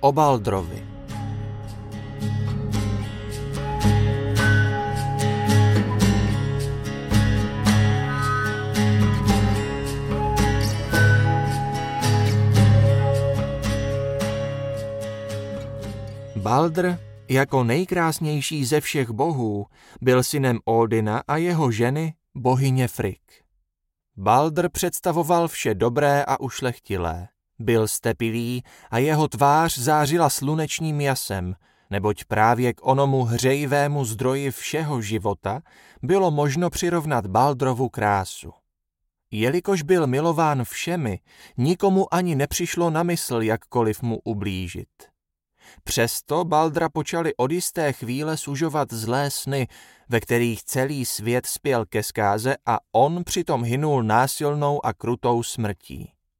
O Baldrovi. Baldr, jako nejkrásnější ze všech bohů, byl synem Ódina a jeho ženy, bohyně Frigg. Baldr představoval vše dobré a ušlechtilé. Byl ztepilý a jeho tvář zářila slunečním jasem, neboť právě k onomu hřejivému zdroji všeho života bylo možno přirovnat Baldrovu krásu. Jelikož byl milován všemi, nikomu ani nepřišlo na mysl jakkoliv mu ublížit. Přesto Baldra počali od jisté chvíle sužovat zlé sny, ve kterých celý svět spěl ke zkáze a on přitom hynul násilnou a krutou smrtí.